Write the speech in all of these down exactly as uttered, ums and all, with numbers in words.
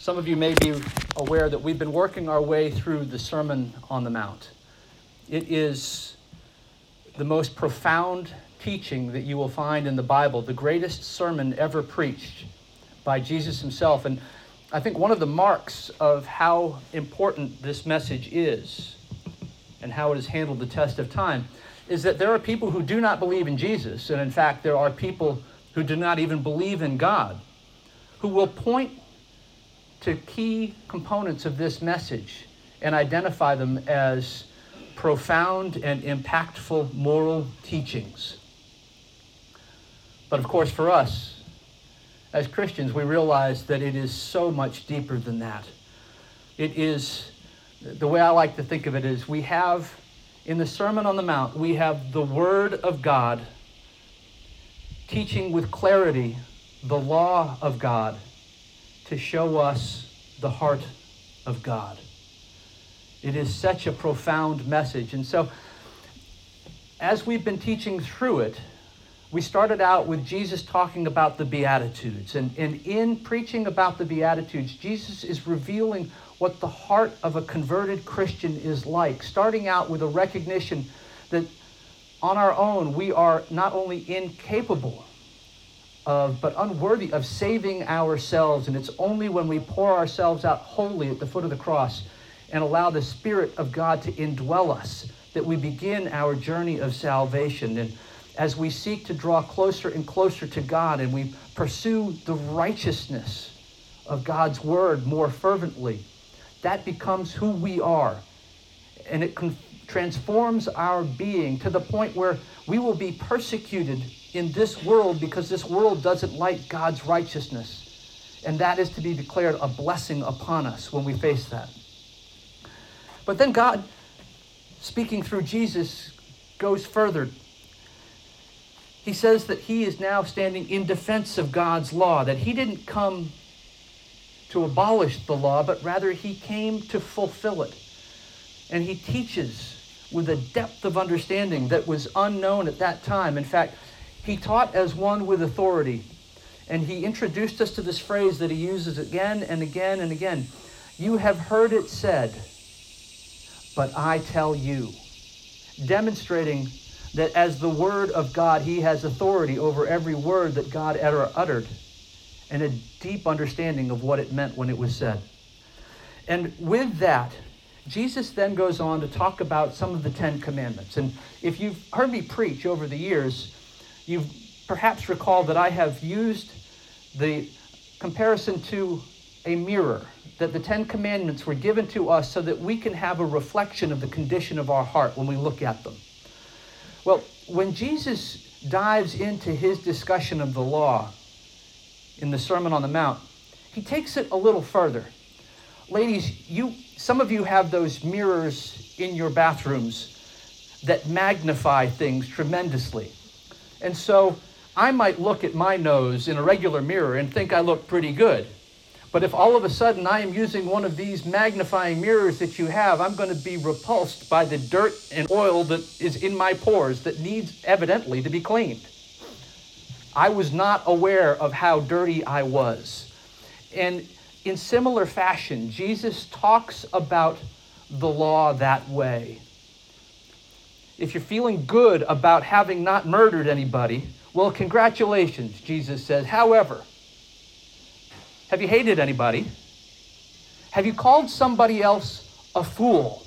Some of you may be aware that we've been working our way through the Sermon on the Mount. It is the most profound teaching that you will find in the Bible, the greatest sermon ever preached by Jesus himself. And I think one of the marks of how important this message is and how it has handled the test of time is that there are people who do not believe in Jesus, and in fact there are people who do not even believe in God, who will point to key components of this message and identify them as profound and impactful moral teachings. But of course, for us, as Christians, we realize that it is so much deeper than that. It is, the way I like to think of it is, we have, in the Sermon on the Mount, we have the Word of God teaching with clarity the law of God to show us the heart of God. It is such a profound message. And so, as we've been teaching through it, we started out with Jesus talking about the Beatitudes. And, and in preaching about the Beatitudes, Jesus is revealing what the heart of a converted Christian is like, starting out with a recognition that on our own, we are not only incapable of, but unworthy of saving ourselves. And it's only when we pour ourselves out wholly at the foot of the cross and allow the Spirit of God to indwell us that we begin our journey of salvation. And as we seek to draw closer and closer to God and we pursue the righteousness of God's word more fervently, that becomes who we are. And it con- transforms our being to the point where we will be persecuted in this world because this world doesn't like God's righteousness. And that is to be declared a blessing upon us when we face that. But then God, speaking through Jesus, goes further. He says that he is now standing in defense of God's law, that he didn't come to abolish the law, but rather he came to fulfill it. And he teaches with a depth of understanding that was unknown at that time. In fact, he taught as one with authority. And he introduced us to this phrase that he uses again and again and again. You have heard it said, but I tell you. Demonstrating that as the word of God, he has authority over every word that God ever uttered and a deep understanding of what it meant when it was said. And with that, Jesus then goes on to talk about some of the Ten Commandments. And if you've heard me preach over the years, you've perhaps recalled that I have used the comparison to a mirror, that the Ten Commandments were given to us so that we can have a reflection of the condition of our heart when we look at them. Well, when Jesus dives into his discussion of the law in the Sermon on the Mount, he takes it a little further. Ladies, you, some of you have those mirrors in your bathrooms that magnify things tremendously. And so I might look at my nose in a regular mirror and think I look pretty good. But if all of a sudden I am using one of these magnifying mirrors that you have, I'm going to be repulsed by the dirt and oil that is in my pores that needs evidently to be cleaned. I was not aware of how dirty I was. And in similar fashion, Jesus talks about the law that way. If you're feeling good about having not murdered anybody, well, congratulations, Jesus says. However, have you hated anybody? Have you called somebody else a fool?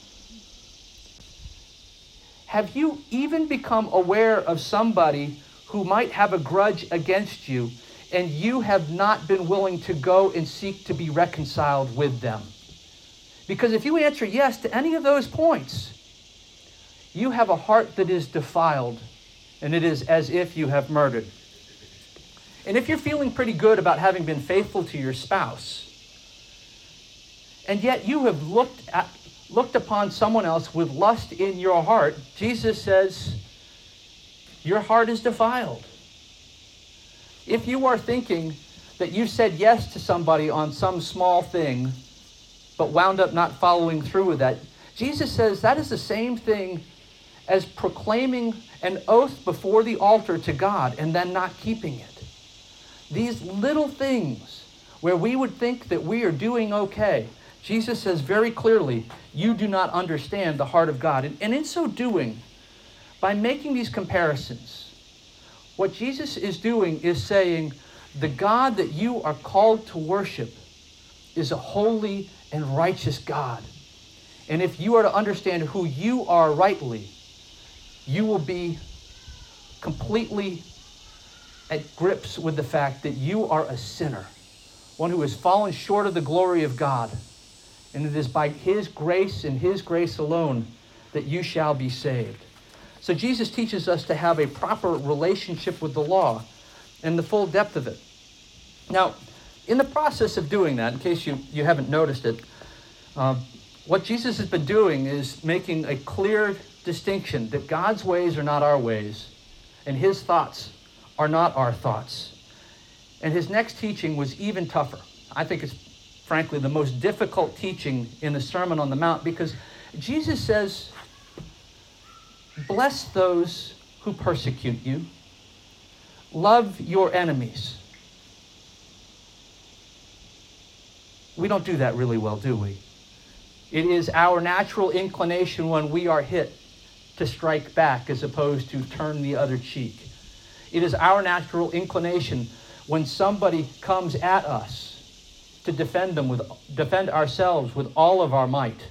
Have you even become aware of somebody who might have a grudge against you and you have not been willing to go and seek to be reconciled with them? Because if you answer yes to any of those points, you have a heart that is defiled, and it is as if you have murdered. And if you're feeling pretty good about having been faithful to your spouse, and yet you have looked at, looked upon someone else with lust in your heart, Jesus says, your heart is defiled. If you are thinking that you said yes to somebody on some small thing, but wound up not following through with that, Jesus says that is the same thing as proclaiming an oath before the altar to God and then not keeping it. These little things where we would think that we are doing okay, Jesus says very clearly, you do not understand the heart of God. And, and in so doing, by making these comparisons, what Jesus is doing is saying, the God that you are called to worship is a holy and righteous God. And if you are to understand who you are rightly, you will be completely at grips with the fact that you are a sinner, one who has fallen short of the glory of God. And it is by his grace and his grace alone that you shall be saved. So Jesus teaches us to have a proper relationship with the law and the full depth of it. Now, in the process of doing that, in case you, you haven't noticed it, um, what Jesus has been doing is making a clear distinction that God's ways are not our ways, and his thoughts are not our thoughts. And his next teaching was even tougher. I think it's, frankly, the most difficult teaching in the Sermon on the Mount, because Jesus says, bless those who persecute you. Love your enemies. We don't do that really well, do we? It is our natural inclination when we are hit to strike back as opposed to turn the other cheek. It is our natural inclination when somebody comes at us to defend them with defend ourselves with all of our might.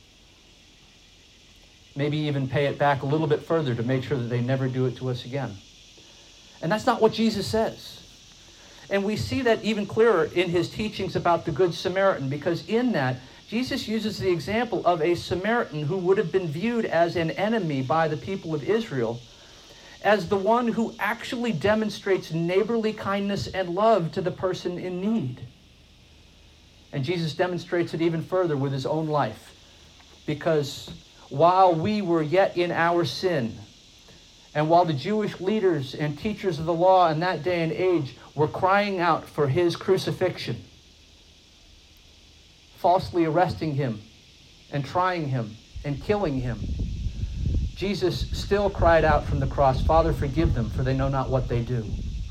Maybe even pay it back a little bit further to make sure that they never do it to us again. And that's not what Jesus says. And we see that even clearer in his teachings about the Good Samaritan, because in that, Jesus uses the example of a Samaritan who would have been viewed as an enemy by the people of Israel, as the one who actually demonstrates neighborly kindness and love to the person in need. And Jesus demonstrates it even further with his own life, because while we were yet in our sin, and while the Jewish leaders and teachers of the law in that day and age were crying out for his crucifixion, falsely arresting him and trying him and killing him, Jesus still cried out from the cross, Father, forgive them, for they know not what they do.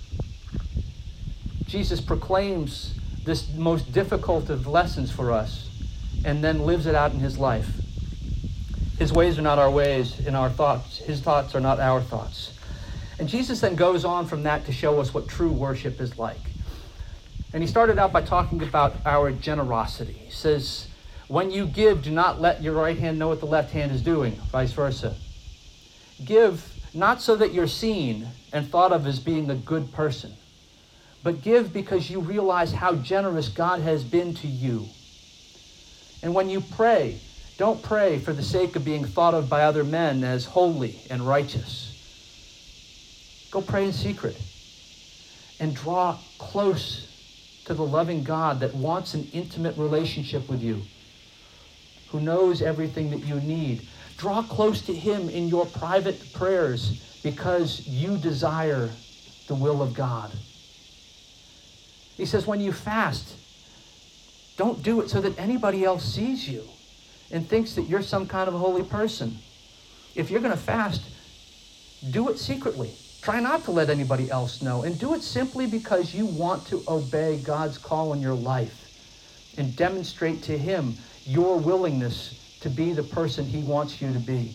Jesus proclaims this most difficult of lessons for us and then lives it out in his life. His ways are not our ways, and our thoughts, his thoughts are not our thoughts. And Jesus then goes on from that to show us what true worship is like. And he started out by talking about our generosity. He says, when you give, do not let your right hand know what the left hand is doing, vice versa. Give not so that you're seen and thought of as being a good person, but give because you realize how generous God has been to you. And when you pray, don't pray for the sake of being thought of by other men as holy and righteous. Go pray in secret and draw close to the loving God that wants an intimate relationship with you, who knows everything that you need. Draw close to him in your private prayers because you desire the will of God. He says, when you fast, don't do it so that anybody else sees you and thinks that you're some kind of a holy person. If you're going to fast, do it secretly. Try not to let anybody else know. And do it simply because you want to obey God's call in your life and demonstrate to him your willingness to be the person he wants you to be.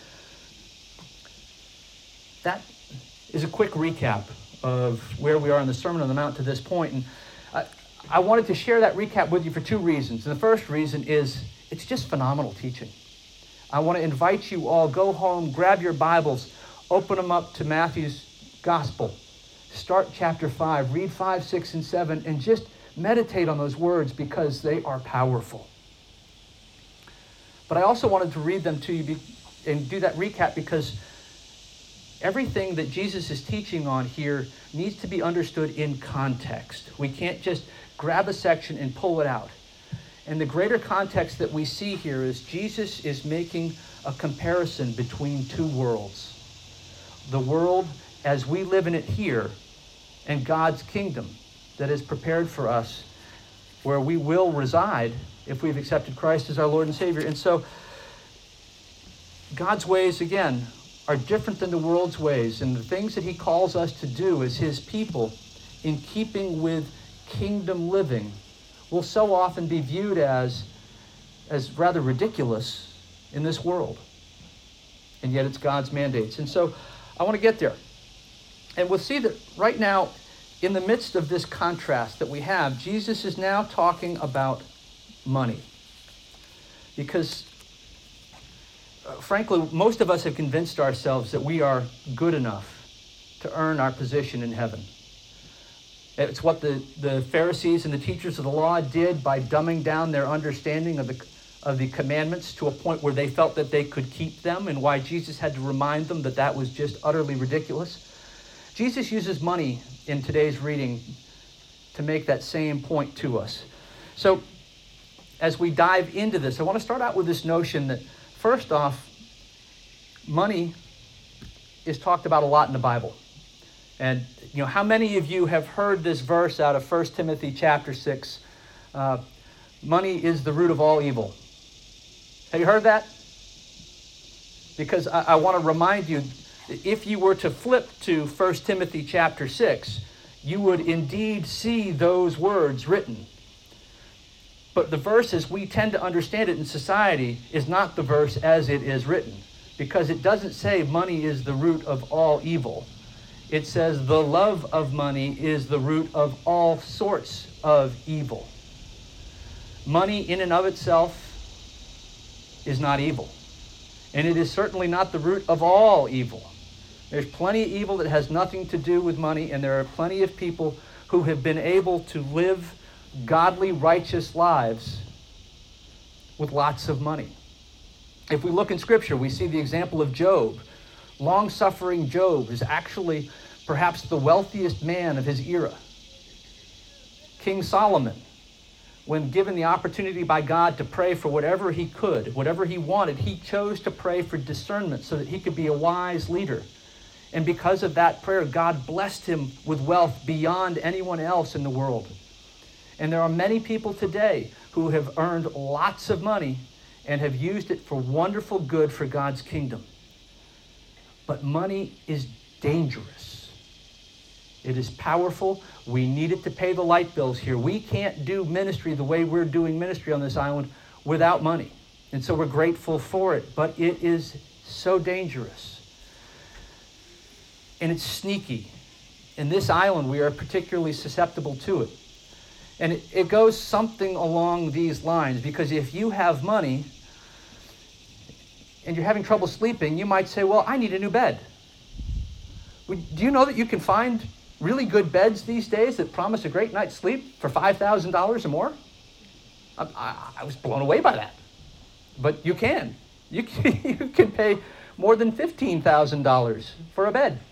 That is a quick recap of where we are in the Sermon on the Mount to this point. And I, I wanted to share that recap with you for two reasons. And the first reason is it's just phenomenal teaching. I want to invite you all, go home, grab your Bibles, open them up to Matthew's Gospel. Start chapter five, read five, six, and seven, and just meditate on those words because they are powerful. But I also wanted to read them to you and do that recap because everything that Jesus is teaching on here needs to be understood in context. We can't just grab a section and pull it out. And the greater context that we see here is Jesus is making a comparison between two worlds. The world as we live in it here and God's kingdom that is prepared for us where we will reside if we've accepted Christ as our Lord and Savior. And so God's ways, again, are different than the world's ways. And the things that he calls us to do as his people in keeping with kingdom living will so often be viewed as, as rather ridiculous in this world. And yet it's God's mandates. And so I want to get there. And we'll see that right now, in the midst of this contrast that we have, Jesus is now talking about money. Because, uh, frankly, most of us have convinced ourselves that we are good enough to earn our position in heaven. It's what the, the Pharisees and the teachers of the law did by dumbing down their understanding of the, of the commandments to a point where they felt that they could keep them, and why Jesus had to remind them that that was just utterly ridiculous. Jesus uses money in today's reading to make that same point to us. So as we dive into this, I want to start out with this notion that, first off, money is talked about a lot in the Bible. And you know, how many of you have heard this verse out of First Timothy chapter six? Uh, money is the root of all evil. Have you heard that? Because I, I want to remind you, if you were to flip to First Timothy chapter six, you would indeed see those words written. But the verse as we tend to understand it in society is not the verse as it is written, because it doesn't say money is the root of all evil. It says the love of money is the root of all sorts of evil. Money in and of itself is not evil. And it is certainly not the root of all evil. There's plenty of evil that has nothing to do with money, and there are plenty of people who have been able to live godly, righteous lives with lots of money. If we look in Scripture, we see the example of Job. Long-suffering Job is actually perhaps the wealthiest man of his era. King Solomon, when given the opportunity by God to pray for whatever he could, whatever he wanted, he chose to pray for discernment so that he could be a wise leader. And because of that prayer, God blessed him with wealth beyond anyone else in the world. And there are many people today who have earned lots of money and have used it for wonderful good for God's kingdom. But money is dangerous. It is powerful. We need it to pay the light bills here. We can't do ministry the way we're doing ministry on this island without money. And so we're grateful for it. But it is so dangerous. And it's sneaky. In this island, we are particularly susceptible to it. And it, it goes something along these lines, because if you have money and you're having trouble sleeping, you might say, well, I need a new bed. Do you know that you can find really good beds these days that promise a great night's sleep for five thousand dollars or more? I, I, I was blown away by that. But you can. You can, you can pay more than fifteen thousand dollars for a bed.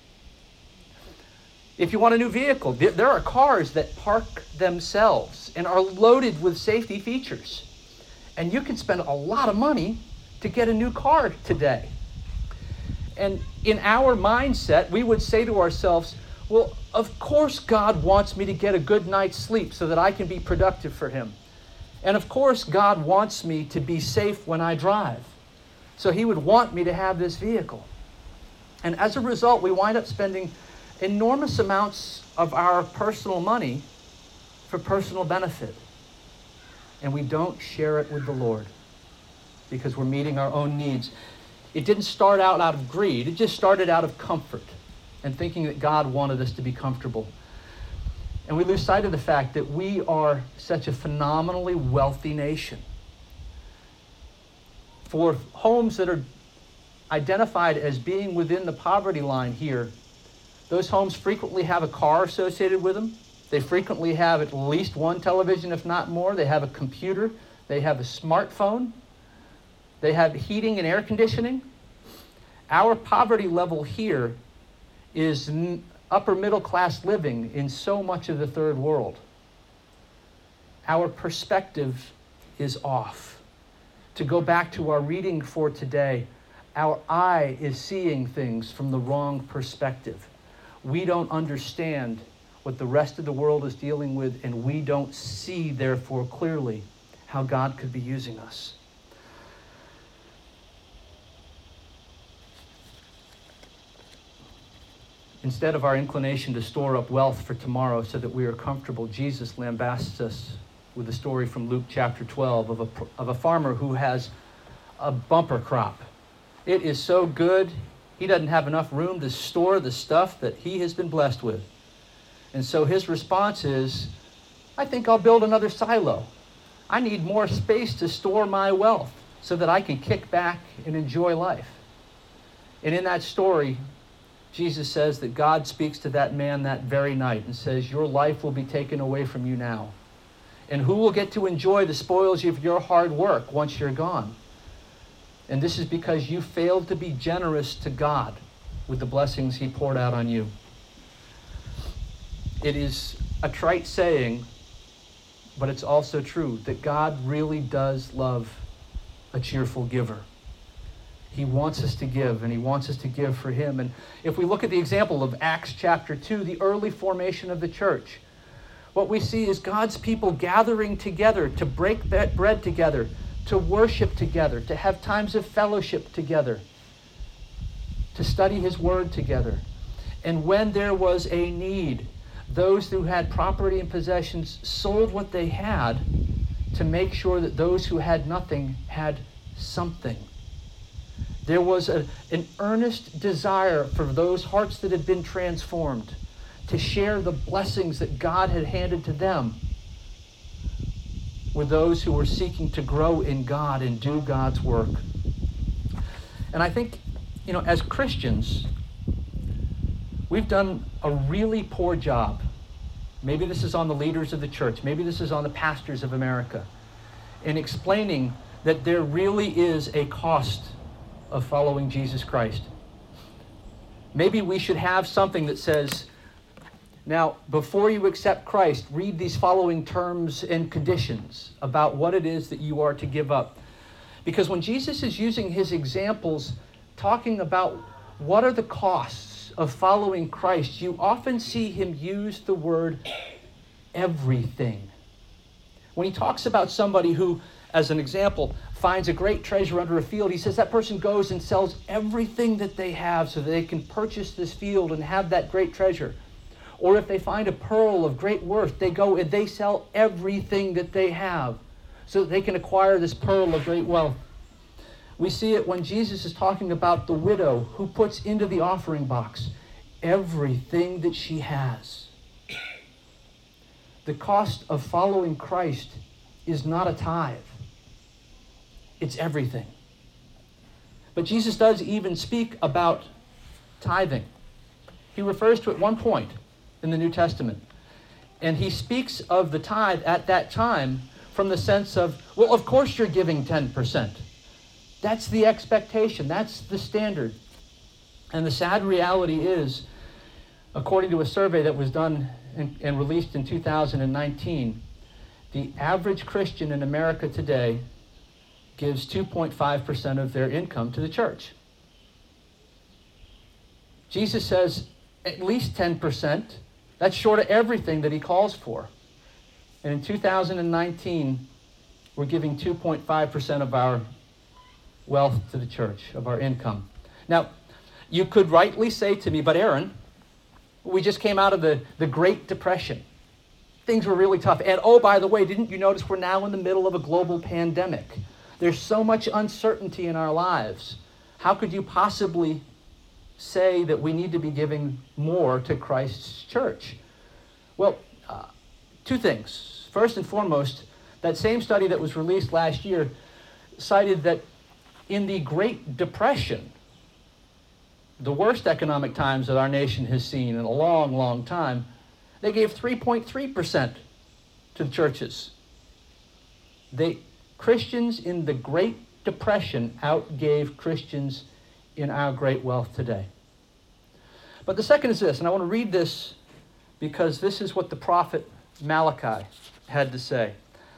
If you want a new vehicle, there are cars that park themselves and are loaded with safety features. And you can spend a lot of money to get a new car today. And in our mindset, we would say to ourselves, well, of course God wants me to get a good night's sleep so that I can be productive for him. And of course God wants me to be safe when I drive. So he would want me to have this vehicle. And as a result, we wind up spending enormous amounts of our personal money for personal benefit. And we don't share it with the Lord because we're meeting our own needs. It didn't start out out of greed. It just started out of comfort and thinking that God wanted us to be comfortable. And we lose sight of the fact that we are such a phenomenally wealthy nation. For homes that are identified as being within the poverty line here, those homes frequently have a car associated with them. They frequently have at least one television, if not more. They have a computer. They have a smartphone. They have heating and air conditioning. Our poverty level here is upper middle class living in so much of the third world. Our perspective is off. To go back to our reading for today, our eye is seeing things from the wrong perspective. We don't understand what the rest of the world is dealing with, and we don't see, therefore, clearly how God could be using us. In Instead of our inclination to store up wealth for tomorrow so that we are comfortable, Jesus lambasts us with a story from Luke chapter twelve of a, of a farmer who has a bumper crop. It is so good, he doesn't have enough room to store the stuff that he has been blessed with. And so his response is, I think I'll build another silo. I need more space to store my wealth so that I can kick back and enjoy life. And in that story, Jesus says that God speaks to that man that very night and says, your life will be taken away from you now. And who will get to enjoy the spoils of your hard work once you're gone? And this is because you failed to be generous to God with the blessings he poured out on you. It is a trite saying, but it's also true, that God really does love a cheerful giver. He wants us to give, and he wants us to give for him. And if we look at the example of Acts chapter two, the early formation of the church, what we see is God's people gathering together to break bread together, to worship together, to have times of fellowship together, to study his word together. And when there was a need, those who had property and possessions sold what they had to make sure that those who had nothing had something. There was a, an earnest desire for those hearts that had been transformed to share the blessings that God had handed to them with those who were seeking to grow in God and do God's work. And I think, you know, as Christians, we've done a really poor job. Maybe this is on the leaders of the church, maybe this is on the pastors of America, in explaining that there really is a cost of following Jesus Christ. Maybe we should have something that says, now, before you accept Christ, read these following terms and conditions about what it is that you are to give up. Because when Jesus is using his examples, talking about what are the costs of following Christ, you often see him use the word everything. When he talks about somebody who, as an example, finds a great treasure under a field, he says that person goes and sells everything that they have so that they can purchase this field and have that great treasure. Or if they find a pearl of great worth, they go and they sell everything that they have so that they can acquire this pearl of great wealth. We see it when Jesus is talking about the widow who puts into the offering box everything that she has. The cost of following Christ is not a tithe. It's everything. But Jesus does even speak about tithing. He refers to it at one point in the New Testament. And he speaks of the tithe at that time from the sense of, well, of course you're giving ten percent. That's the expectation. That's the standard. And the sad reality is, according to a survey that was done and, and released in two thousand nineteen, the average Christian in America today gives two point five percent of their income to the church. Jesus says at least ten percent. That's short of everything that he calls for. And in two thousand nineteen, we're giving two point five percent of our wealth to the church, of our income. Now, you could rightly say to me, but Aaron, we just came out of the, the Great Depression. Things were really tough. And oh, by the way, didn't you notice we're now in the middle of a global pandemic? There's so much uncertainty in our lives. How could you possibly say that we need to be giving more to Christ's church? Well, uh, two things. First and foremost, that same study that was released last year cited that in the Great Depression, the worst economic times that our nation has seen in a long, long time, they gave three point three percent to the churches. They, Christians in the Great Depression outgave Christians in our great wealth today. But the second is this, and I want to read this because this is what the prophet Malachi had to say.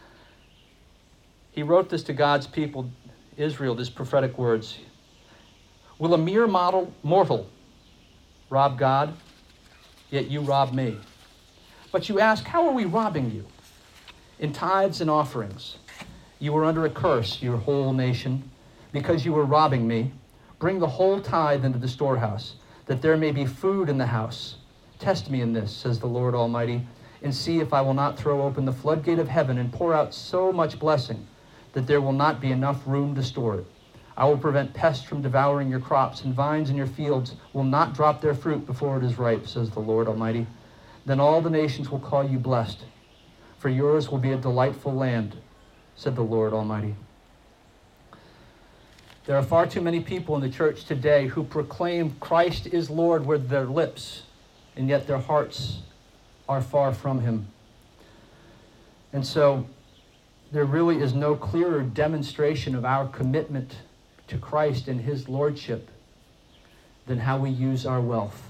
He wrote this to God's people, Israel, these prophetic words. Will a mere model, mortal rob God? Yet you rob me. But you ask, how are we robbing you? In tithes and offerings. You are under a curse, your whole nation, because you were robbing me. Bring the whole tithe into the storehouse, that there may be food in the house. Test me in this, says the Lord Almighty, and see if I will not throw open the floodgate of heaven and pour out so much blessing that there will not be enough room to store it. I will prevent pests from devouring your crops, and vines in your fields will not drop their fruit before it is ripe, says the Lord Almighty. Then all the nations will call you blessed, for yours will be a delightful land, said the Lord Almighty. There are far too many people in the church today who proclaim Christ is Lord with their lips, and yet their hearts are far from him. And so there really is no clearer demonstration of our commitment to Christ and his lordship than how we use our wealth.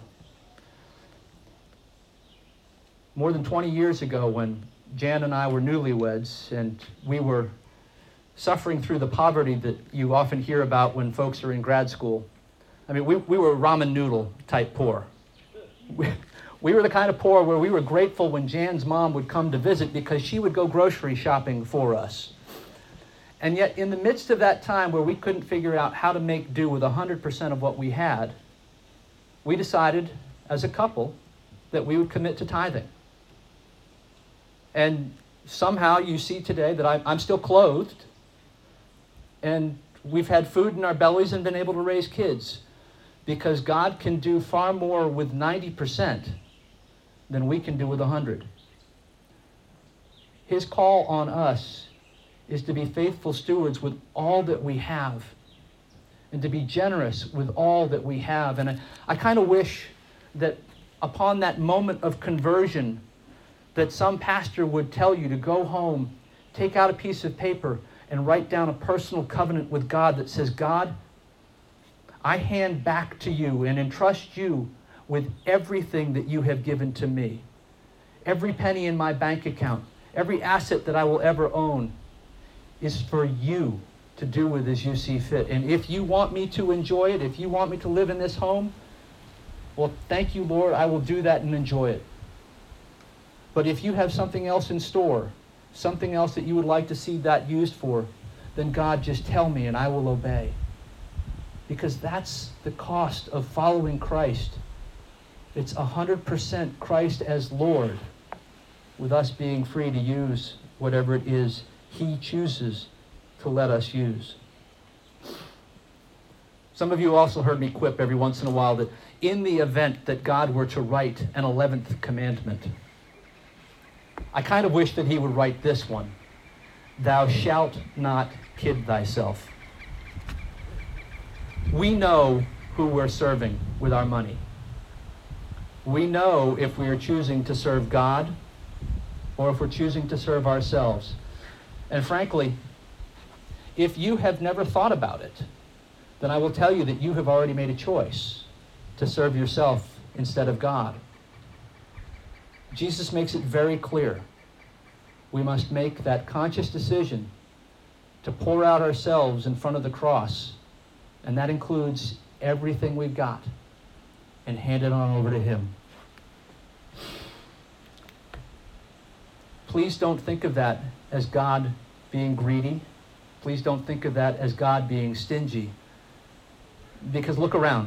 More than twenty years ago, when Jan and I were newlyweds and we were suffering through the poverty that you often hear about when folks are in grad school. I mean, we, we were ramen noodle type poor. We, we were the kind of poor where we were grateful when Jan's mom would come to visit because she would go grocery shopping for us. And yet in the midst of that time where we couldn't figure out how to make do with one hundred percent of what we had, we decided as a couple that we would commit to tithing. And somehow you see today that I, I'm still clothed, and we've had food in our bellies and been able to raise kids, because God can do far more with ninety percent than we can do with one hundred. His call on us is to be faithful stewards with all that we have, and to be generous with all that we have. And I, I kind of wish that upon that moment of conversion, that some pastor would tell you to go home, take out a piece of paper, and write down a personal covenant with God that says, God, I hand back to you and entrust you with everything that you have given to me. Every penny in my bank account, every asset that I will ever own is for you to do with as you see fit. And if you want me to enjoy it, if you want me to live in this home, well, thank you, Lord, I will do that and enjoy it. But if you have something else in store, something else that you would like to see that used for, then God, just tell me and I will obey. Because that's the cost of following Christ. It's one hundred percent Christ as Lord, with us being free to use whatever it is he chooses to let us use. Some of you also heard me quip every once in a while that in the event that God were to write an eleventh commandment, I kind of wish that he would write this one: thou shalt not kid thyself. We know who we're serving with our money. We know if we are choosing to serve God or if we're choosing to serve ourselves. And frankly, if you have never thought about it, then I will tell you that you have already made a choice to serve yourself instead of God. Jesus makes it very clear. We must make that conscious decision to pour out ourselves in front of the cross, and that includes everything we've got, and hand it on over to him. Please don't think of that as God being greedy. Please don't think of that as God being stingy. Because look around.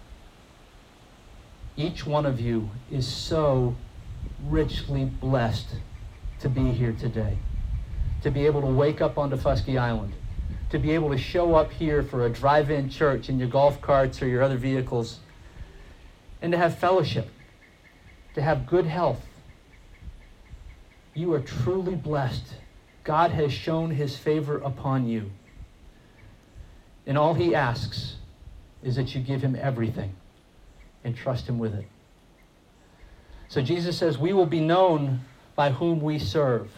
Each one of you is so richly blessed to be here today. To be able to wake up onto Fusky Island. To be able to show up here for a drive-in church in your golf carts or your other vehicles. And to have fellowship. To have good health. You are truly blessed. God has shown his favor upon you. And all he asks is that you give him everything and trust him with it. So Jesus says we will be known by whom we serve,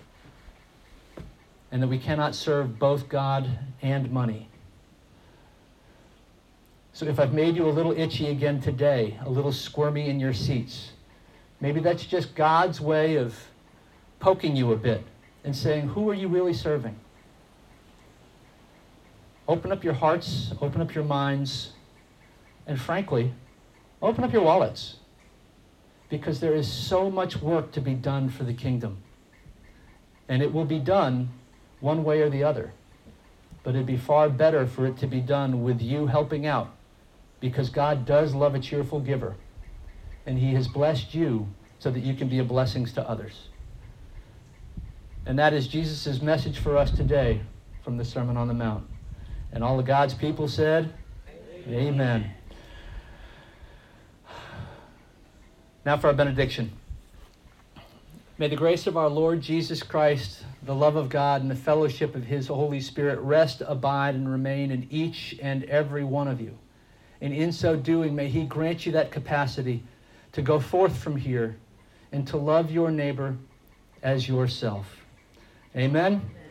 and that we cannot serve both God and money. So if I've made you a little itchy again today, a little squirmy in your seats, maybe that's just God's way of poking you a bit and saying, who are you really serving? Open up your hearts, open up your minds, and frankly, open up your wallets, because there is so much work to be done for the kingdom. And it will be done one way or the other. But it'd be far better for it to be done with you helping out because God does love a cheerful giver. And he has blessed you so that you can be a blessing to others. And that is Jesus' message for us today from the Sermon on the Mount. And all of God's people said, Amen. Amen. Now for our benediction. May the grace of our Lord Jesus Christ, the love of God, and the fellowship of his Holy Spirit rest, abide, and remain in each and every one of you. And in so doing, may he grant you that capacity to go forth from here and to love your neighbor as yourself. Amen. Amen.